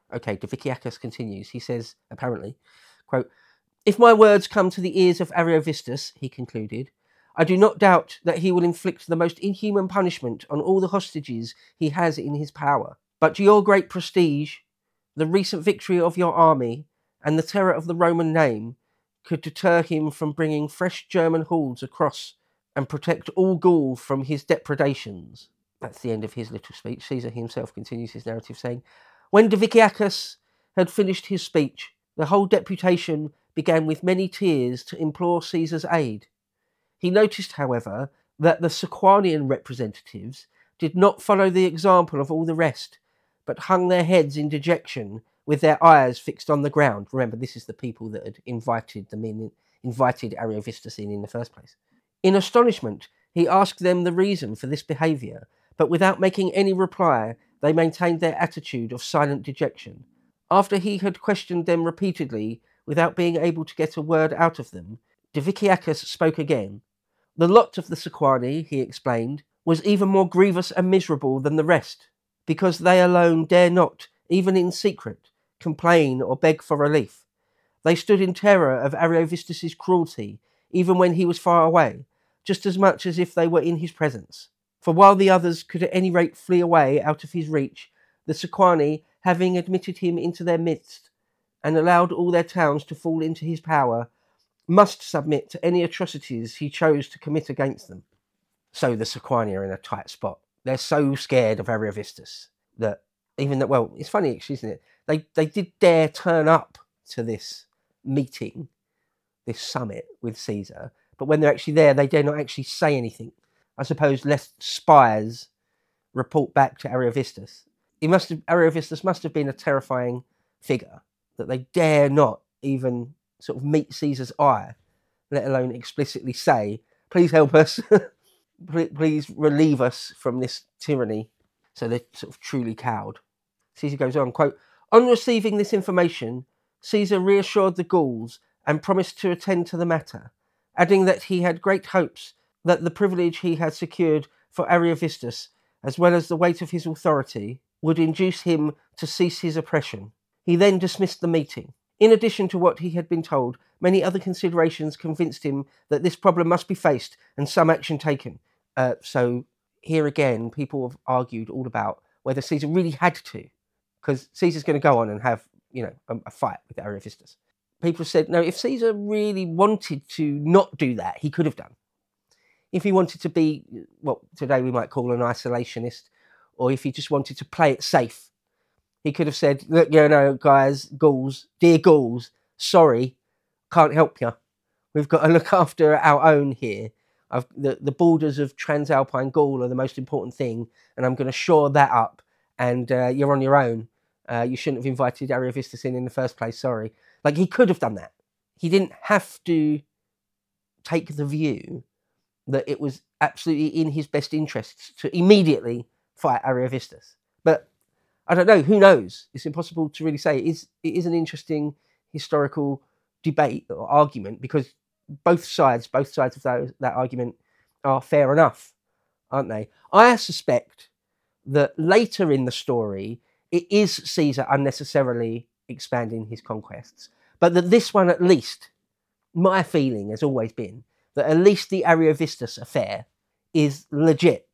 Okay, Diviciacus continues. He says, apparently, quote, "If my words come to the ears of Ariovistus," he concluded, "I do not doubt that he will inflict the most inhuman punishment on all the hostages he has in his power. But your great prestige, the recent victory of your army, and the terror of the Roman name could deter him from bringing fresh German hordes across and protect all Gaul from his depredations." That's the end of his little speech. Caesar himself continues his narrative, saying, "When Diviciacus had finished his speech, the whole deputation began with many tears to implore Caesar's aid. He noticed, however, that the Sequanian representatives did not follow the example of all the rest, but hung their heads in dejection with their eyes fixed on the ground." Remember, this is the people that had invited Ariovistus in the first place. "In astonishment, he asked them the reason for this behaviour, but without making any reply, they maintained their attitude of silent dejection. After he had questioned them repeatedly, without being able to get a word out of them, Diviciacus spoke again. The lot of the Sequani, he explained, was even more grievous and miserable than the rest, because they alone dare not, even in secret, complain or beg for relief. They stood in terror of Ariovistus's cruelty, even when he was far away, just as much as if they were in his presence. For while the others could at any rate flee away out of his reach, the Sequani, having admitted him into their midst, and allowed all their towns to fall into his power, must submit to any atrocities he chose to commit against them." So the Sequani are in a tight spot. They're so scared of Ariovistus that well, it's funny actually, isn't it? They did dare turn up to this meeting, this summit with Caesar, but when they're actually there, they dare not actually say anything. I suppose lest spies report back to Ariovistus. Ariovistus must have been a terrifying figure that they dare not even sort of meet Caesar's eye, let alone explicitly say, "Please help us, please relieve us from this tyranny." So they're sort of truly cowed. Caesar goes on, quote, "On receiving this information, Caesar reassured the Gauls and promised to attend to the matter, adding that he had great hopes that the privilege he had secured for Ariovistus, as well as the weight of his authority, would induce him to cease his oppression. He then dismissed the meeting. In addition to what he had been told, many other considerations convinced him that this problem must be faced and some action taken." So here again, people have argued all about whether Caesar really had to, because Caesar's going to go on and have, a fight with Ariovistus. People said, no, if Caesar really wanted to not do that, he could have done. If he wanted to be what today we might call an isolationist, or if he just wanted to play it safe, he could have said, "Look, guys, Gauls, dear Gauls, sorry, can't help you. We've got to look after our own here. The borders of Transalpine Gaul are the most important thing, and I'm going to shore that up, and you're on your own. You shouldn't have invited Ariovistus in the first place, sorry." Like, he could have done that. He didn't have to take the view that it was absolutely in his best interests to immediately fight Ariovistus. But I don't know. Who knows? It's impossible to really say. It is an interesting historical debate or argument, because both sides of that argument are fair enough, aren't they? I suspect that later in the story, it is Caesar unnecessarily expanding his conquests, but that this one, at least, my feeling has always been that at least the Ariovistus affair is legit.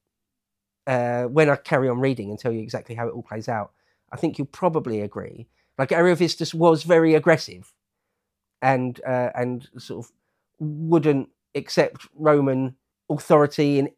When I carry on reading and tell you exactly how it all plays out, I think you'll probably agree. Like, Ariovistus was very aggressive, and sort of wouldn't accept Roman authority in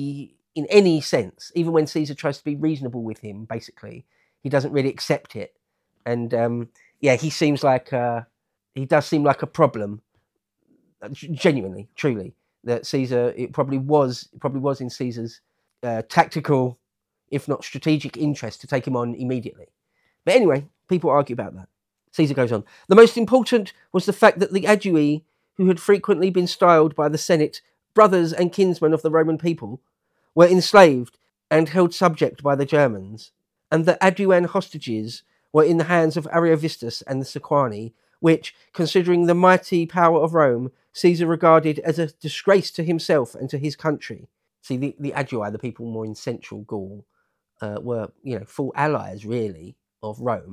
any sense. Even when Caesar tries to be reasonable with him, basically, he doesn't really accept it. And he seems like he does seem like a problem. Genuinely, truly, that Caesar, it probably was in Caesar's tactical, if not strategic, interest to take him on immediately. But anyway, people argue about that. Caesar goes on. "The most important was the fact that the Adui, who had frequently been styled by the Senate brothers and kinsmen of the Roman people, were enslaved and held subject by the Germans, and the Aduan hostages were in the hands of Ariovistus and the Sequani, which, considering the mighty power of Rome, Caesar regarded as a disgrace to himself and to his country." See, the Adui, the people more in central Gaul, were, full allies, really, of Rome.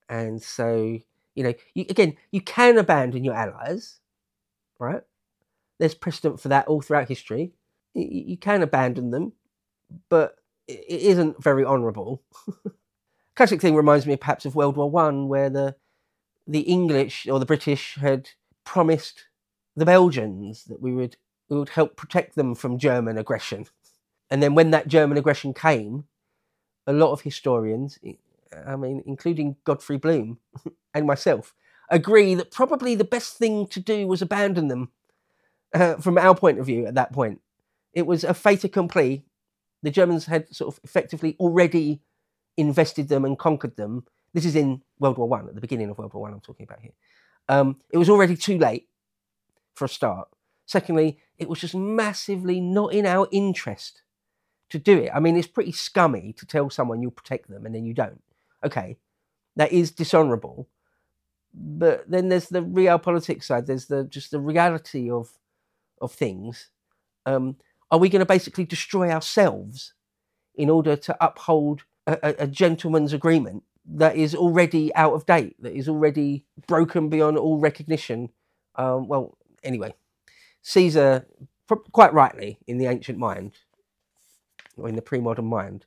And so, you can abandon your allies, right? There's precedent for that all throughout history. You can abandon them, but it isn't very honourable. Classic thing reminds me perhaps of World War One, where the English or the British had promised the Belgians that we would help protect them from German aggression. And then when that German aggression came, a lot of historians, including Godfrey Bloom and myself, agree that probably the best thing to do was abandon them. From our point of view at that point, it was a fait accompli. The Germans had sort of effectively already invested them and conquered them. This is in World War One, at the beginning of World War One I'm talking about here. It was already too late for a start. Secondly, it was just massively not in our interest to do it. I mean, it's pretty scummy to tell someone you'll protect them and then you don't. Okay, that is dishonourable. But then there's the realpolitik side. There's just the reality of things. Are we going to basically destroy ourselves in order to uphold a gentleman's agreement that is already out of date, that is already broken beyond all recognition? Well, anyway, Caesar, quite rightly, in the ancient mind, or in the pre-modern mind,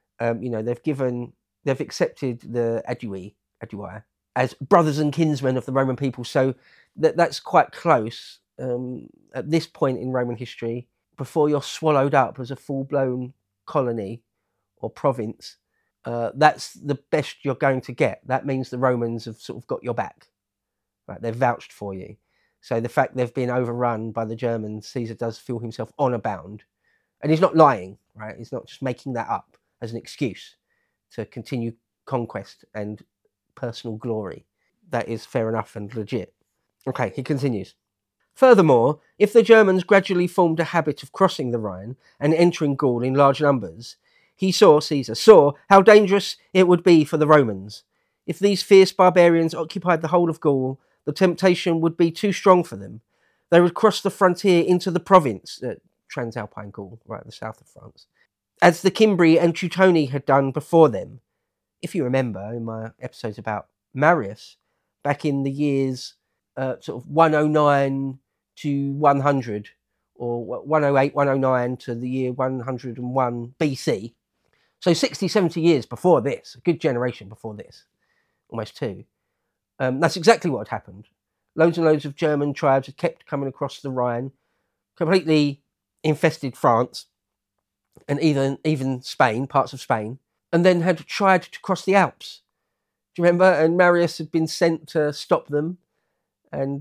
they've accepted the Adui as brothers and kinsmen of the Roman people. So that's quite close. At this point in Roman history, before you're swallowed up as a full-blown colony or province, that's the best you're going to get. That means the Romans have sort of got your back, right? They've vouched for you. So the fact they've been overrun by the Germans, Caesar does feel himself honour bound. And he's not lying, right? He's not just making that up as an excuse to continue conquest and personal glory. That is fair enough and legit. Okay, he continues. Furthermore, if the Germans gradually formed a habit of crossing the Rhine and entering Gaul in large numbers, Caesar saw how dangerous it would be for the Romans. If these fierce barbarians occupied the whole of Gaul, the temptation would be too strong for them. They would cross the frontier into the province, Transalpine Gaul, right at the south of France, as the Cimbri and Teutoni had done before them. If you remember in my episodes about Marius, back in the years sort of 109 to 100, or 108, 109 to the year 101 BC, so 60, 70 years before this, a good generation before this, almost two, that's exactly what had happened. Loads and loads of German tribes had kept coming across the Rhine, completely infested France, and even Spain, parts of Spain, and then had tried to cross the Alps. Do you remember? And Marius had been sent to stop them, and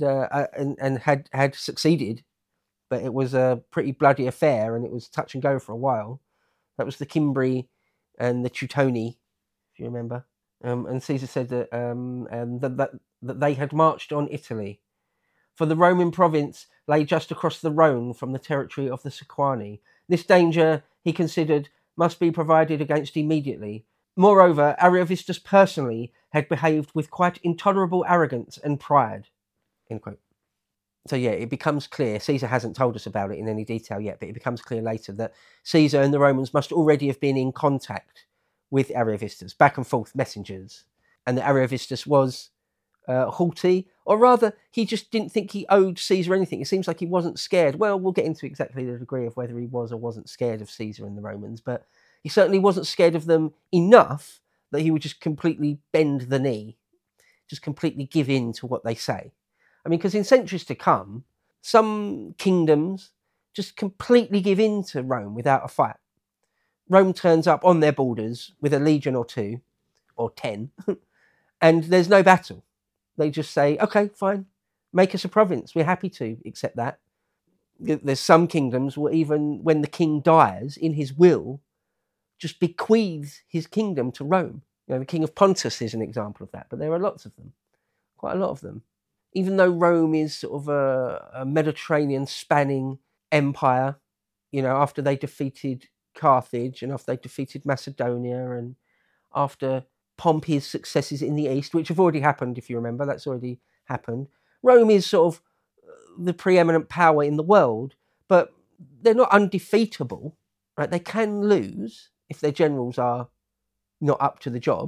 had succeeded, but it was a pretty bloody affair, and it was touch and go for a while. That was the Cimbri and the Teutoni, if you remember. And Caesar said that they had marched on Italy, for the Roman province lay just across the Rhone from the territory of the Sequani. This danger, he considered, must be provided against immediately. Moreover, Ariovistus personally had behaved with quite intolerable arrogance and pride. End quote. So yeah, it becomes clear, Caesar hasn't told us about it in any detail yet, but it becomes clear later that Caesar and the Romans must already have been in contact with Ariovistus, back and forth messengers, and that Ariovistus was haughty, or rather, he just didn't think he owed Caesar anything. It seems like he wasn't scared. Well, we'll get into exactly the degree of whether he was or wasn't scared of Caesar and the Romans, but he certainly wasn't scared of them enough that he would just completely bend the knee, just completely give in to what they say. I mean, because in centuries to come, some kingdoms just completely give in to Rome without a fight. Rome turns up on their borders with a legion or two, or 10, and there's no battle. They just say, okay, fine, make us a province. We're happy to accept that. There's some kingdoms where even when the king dies, in his will, just bequeaths his kingdom to Rome. You know, the king of Pontus is an example of that, but there are lots of them, quite a lot of them. Even though Rome is sort of a Mediterranean-spanning empire, you know, after they defeated Carthage and after they defeated Macedonia and after Pompey's successes in the east, which have already happened, if you remember, that's already happened. Rome is sort of the preeminent power in the world, but they're not undefeatable, right? They can lose if their generals are not up to the job.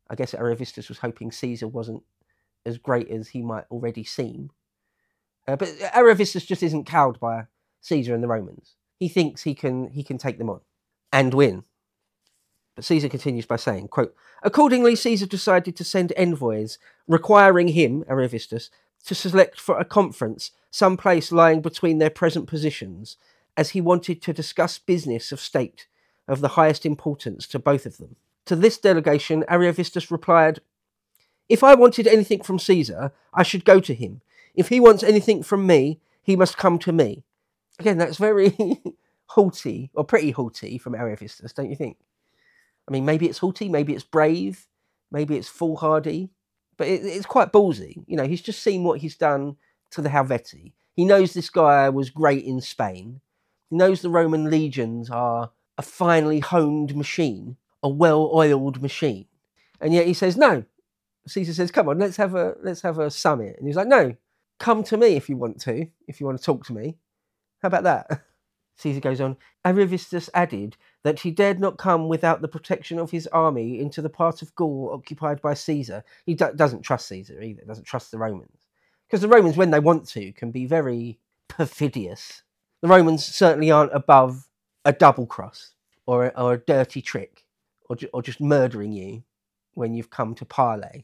I guess Ariovistus was hoping Caesar wasn't as great as he might already seem. But Ariovistus just isn't cowed by Caesar and the Romans. He thinks he can take them on and win. But Caesar continues by saying, quote, accordingly, Caesar decided to send envoys requiring him, Ariovistus, to select for a conference some place lying between their present positions, as he wanted to discuss business of state of the highest importance to both of them. To this delegation, Ariovistus replied, if I wanted anything from Caesar, I should go to him. If he wants anything from me, he must come to me. Again, that's very haughty, or pretty haughty from Ariovistus, don't you think? I mean, maybe it's haughty, maybe it's brave, maybe it's foolhardy, but it's quite ballsy. You know, he's just seen what he's done to the Helvetii. He knows this guy was great in Spain. He knows the Roman legions are a finely honed machine, a well-oiled machine. And yet he says, no. Caesar says, come on, let's have a summit. And he's like, no, come to me if you want to talk to me. How about that? Caesar goes on, Ariovistus added that he dared not come without the protection of his army into the part of Gaul occupied by Caesar. He doesn't trust Caesar either, doesn't trust the Romans. Because the Romans, when they want to, can be very perfidious. The Romans certainly aren't above a double cross or a dirty trick or just murdering you when you've come to parley,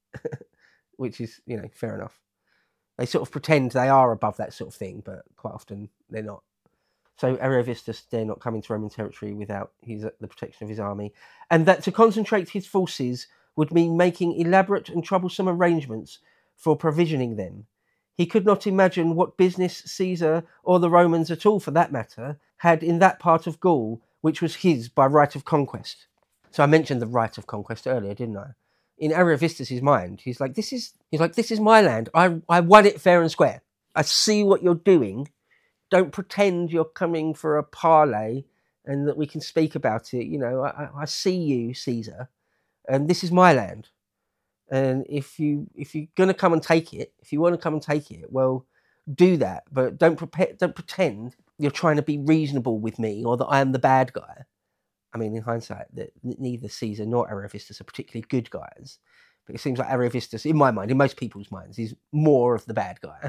which is, you know, fair enough. They sort of pretend they are above that sort of thing, but quite often they're not. So Ariovistus dare not come into Roman territory without the protection of his army, and that to concentrate his forces would mean making elaborate and troublesome arrangements for provisioning them. He could not imagine what business Caesar, or the Romans at all for that matter, had in that part of Gaul, which was his by right of conquest. So I mentioned the right of conquest earlier, didn't I? In Ariovistus' mind, he's like, this is my land. I won it fair and square. I see what you're doing. Don't pretend you're coming for a parley and that we can speak about it. You know, I see you, Caesar, and this is my land. And if you're going to come and take it, if you want to come and take it, well, do that. But don't pretend you're trying to be reasonable with me or that I am the bad guy. I mean, in hindsight, that neither Caesar nor Ariovistus are particularly good guys. But it seems like Ariovistus, in my mind, in most people's minds, is more of the bad guy.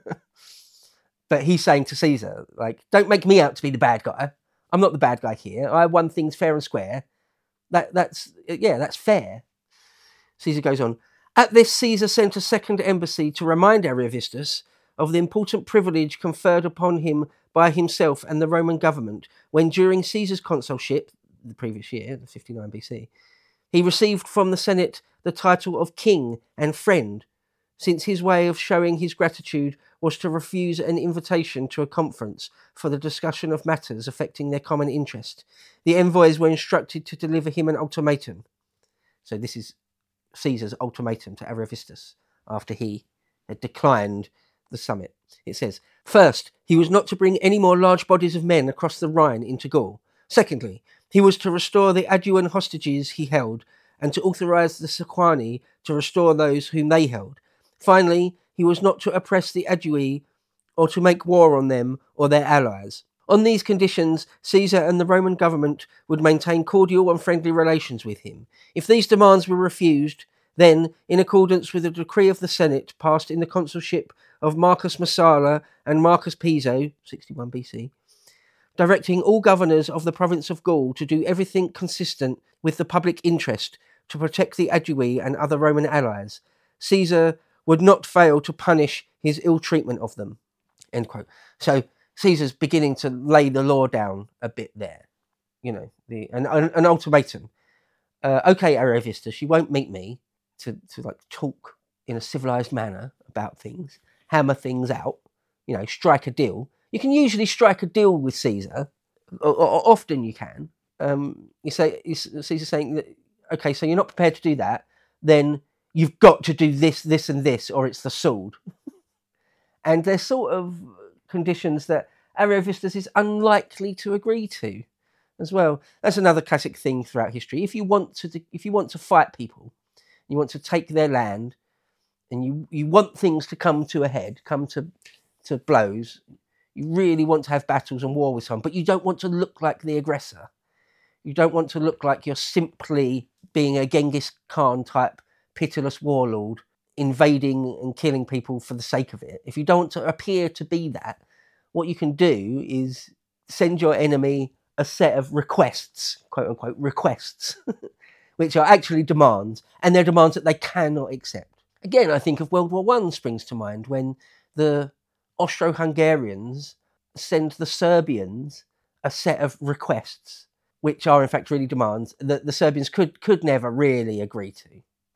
But he's saying to Caesar, like, don't make me out to be the bad guy. I'm not the bad guy here. I won things fair and square. That's fair. Caesar goes on. At this, Caesar sent a second embassy to remind Ariovistus of the important privilege conferred upon him by himself and the Roman government when, during Caesar's consulship, the previous year, the 59 BC, he received from the Senate the title of king and friend, since his way of showing his gratitude was to refuse an invitation to a conference for the discussion of matters affecting their common interest. The envoys were instructed to deliver him an ultimatum. So this is Caesar's ultimatum to Ariovistus after he had declined the summit. It says, first, he was not to bring any more large bodies of men across the Rhine into Gaul. Secondly, he was to restore the Aeduan hostages he held and to authorize the Sequani to restore those whom they held. Finally, he was not to oppress the Aedui or to make war on them or their allies. On these conditions, Caesar and the Roman government would maintain cordial and friendly relations with him. If these demands were refused, then, in accordance with a decree of the Senate passed in the consulship of Marcus Messala and Marcus Piso, 61 BC, directing all governors of the province of Gaul to do everything consistent with the public interest to protect the Aedui and other Roman allies, Caesar would not fail to punish his ill treatment of them. End quote. So Caesar's beginning to lay the law down a bit there. You know, an ultimatum. Okay, Ariovistus, you won't meet me to like talk in a civilized manner about things, hammer things out, you know, strike a deal. You can usually strike a deal with Caesar, or often you can. Caesar's saying that, okay, so you're not prepared to do that, then you've got to do this, this, and this, or it's the sword. And they're sort of conditions that Ariovistus is unlikely to agree to as well. That's another classic thing throughout history. If you want to fight people, you want to take their land, and you want things to come to a head, come to blows, you really want to have battles and war with someone, but you don't want to look like the aggressor. You don't want to look like you're simply being a Genghis Khan type pitiless warlord, invading and killing people for the sake of it. If you don't want to appear to be that, what you can do is send your enemy a set of requests, quote unquote, requests, which are actually demands, and they're demands that they cannot accept. Again, I think of World War I springs to mind when the Austro-Hungarians send the Serbians a set of requests, which are in fact really demands that the Serbians could never really agree to.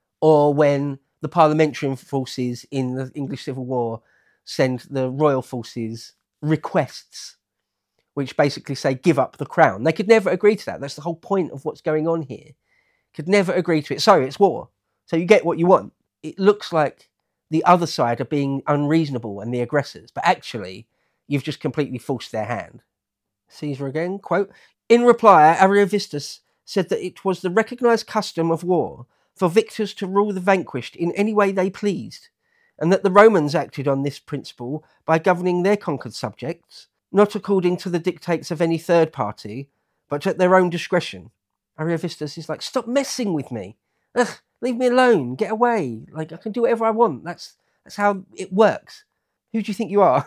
Or when the parliamentarian forces in the English Civil War send the royal forces requests, which basically say, give up the crown. They could never agree to that. That's the whole point of what's going on here. Could never agree to it. So it's war. So you get what you want. It looks like the other side are being unreasonable and the aggressors, but actually you've just completely forced their hand. Caesar again, quote, in reply, Ariovistus said that it was the recognised custom of war for victors to rule the vanquished in any way they pleased, and that the Romans acted on this principle by governing their conquered subjects, not according to the dictates of any third party, but at their own discretion. Ariovistus is like, stop messing with me. Ugh, leave me alone. Get away. Like, I can do whatever I want. That's how it works. Who do you think you are?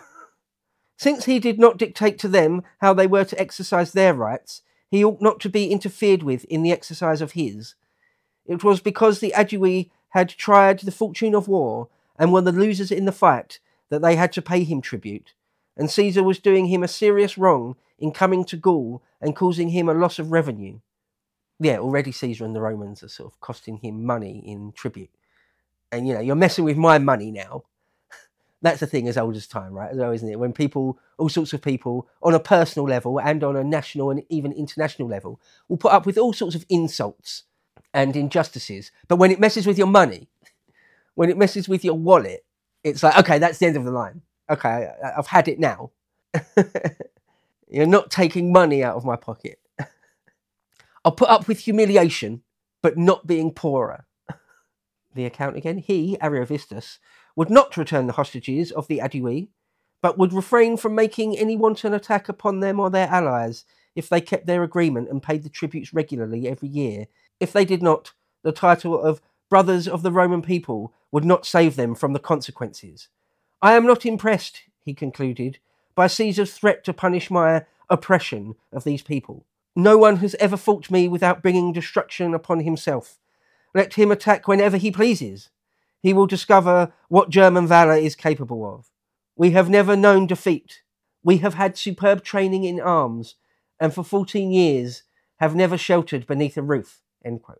Since he did not dictate to them how they were to exercise their rights, he ought not to be interfered with in the exercise of his. It was because the Aedui had tried the fortune of war and were the losers in the fight that they had to pay him tribute, and Caesar was doing him a serious wrong in coming to Gaul and causing him a loss of revenue. Yeah, already Caesar and the Romans are sort of costing him money in tribute. And, you're messing with my money now. That's a thing as old as time, right? Isn't it? When people, all sorts of people, on a personal level and on a national and even international level, will put up with all sorts of insults and injustices. But when it messes with your money, when it messes with your wallet, it's like, okay, that's the end of the line. Okay, I've had it now. You're not taking money out of my pocket. I'll put up with humiliation, but not being poorer. The account again. He, Ariovistus, would not return the hostages of the Aedui, but would refrain from making any wanton attack upon them or their allies if they kept their agreement and paid the tributes regularly every year. If they did not, the title of Brothers of the Roman People would not save them from the consequences. I am not impressed, he concluded, by Caesar's threat to punish my oppression of these people. No one has ever fought me without bringing destruction upon himself. Let him attack whenever he pleases. He will discover what German valour is capable of. We have never known defeat. We have had superb training in arms, and for 14 years have never sheltered beneath a roof. End quote.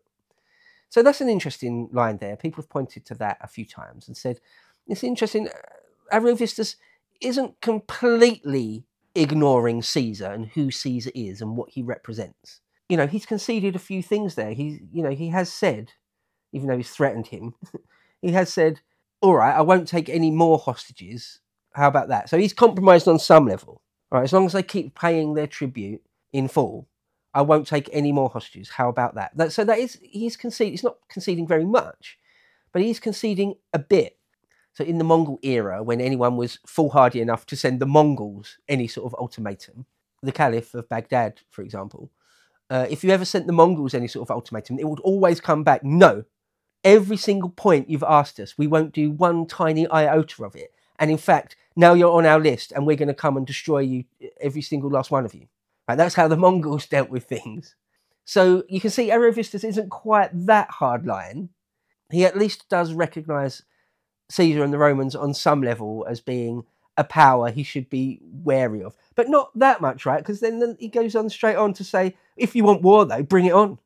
So that's an interesting line there. People have pointed to that a few times and said, it's interesting, Ariovistus isn't completely ignoring Caesar and who Caesar is and what he represents. He's conceded a few things there. He has said, even though he's threatened him, he has said, all right, I won't take any more hostages. How about that? So he's compromised on some level. All right, as long as they keep paying their tribute in full, I won't take any more hostages. How about that? He's conceding. He's not conceding very much, but he's conceding a bit. So in the Mongol era, when anyone was foolhardy enough to send the Mongols any sort of ultimatum, the Caliph of Baghdad, for example, if you ever sent the Mongols any sort of ultimatum, it would always come back, no. Every single point you've asked us, we won't do one tiny iota of it. And in fact, now you're on our list and we're going to come and destroy you, every single last one of you. Right, that's how the Mongols dealt with things. So you can see Ariovistus isn't quite that hardline. He at least does recognise Caesar and the Romans on some level as being a power he should be wary of. But not that much, right? Because then he goes on straight on to say, if you want war, though, bring it on.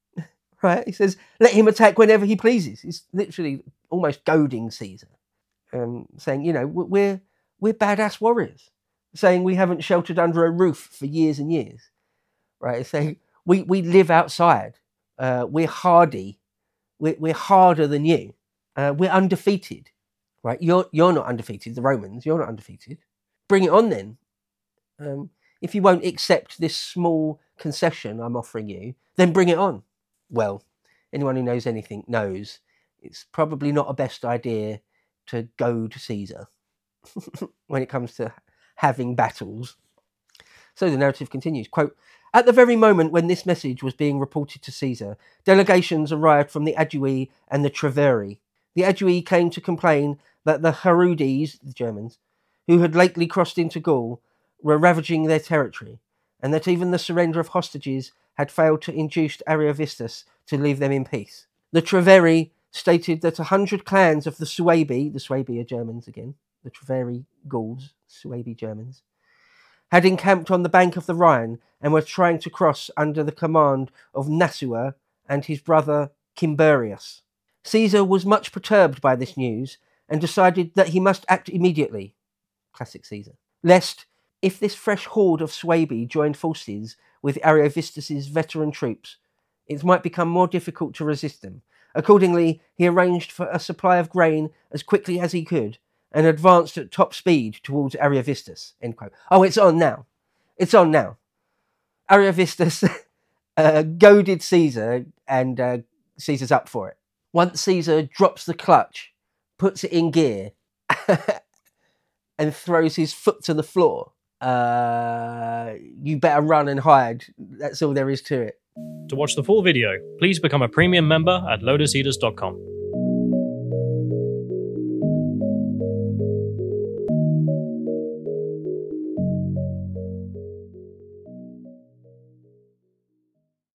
Right? He says, let him attack whenever he pleases. He's literally almost goading Caesar. Saying, we're badass warriors. Saying we haven't sheltered under a roof for years and years. Right? It's saying, we live outside. We're hardy. We're harder than you. We're undefeated. Right? You're not undefeated. The Romans, you're not undefeated. Bring it on then. If you won't accept this small concession I'm offering you, then bring it on. Well, anyone who knows anything knows it's probably not a best idea to go to Caesar when it comes to having battles. So the narrative continues, quote, "At the very moment when this message was being reported to Caesar, delegations arrived from the Aedui and the Treveri. The Aedui came to complain that the Herudes, the Germans, who had lately crossed into Gaul, were ravaging their territory, and that even the surrender of hostages had failed to induce Ariovistus to leave them in peace. The Treveri stated that 100 clans of the Suebi are Germans again, the Treveri Gauls, Suebi Germans, had encamped on the bank of the Rhine and were trying to cross under the command of Nasua and his brother Cimberius. Caesar was much perturbed by this news and decided that he must act immediately, classic Caesar, lest, if this fresh horde of Suebi joined forces with Ariovistus's veteran troops, it might become more difficult to resist them. Accordingly, he arranged for a supply of grain as quickly as he could and advanced at top speed towards Ariovistus." End quote. Oh, it's on now. It's on now. Ariovistus goaded Caesar, and Caesar's up for it. Once Caesar drops the clutch, puts it in gear, and throws his foot to the floor, you better run and hide. That's all there is to it. To watch the full video, please become a premium member at lotuseaters.com.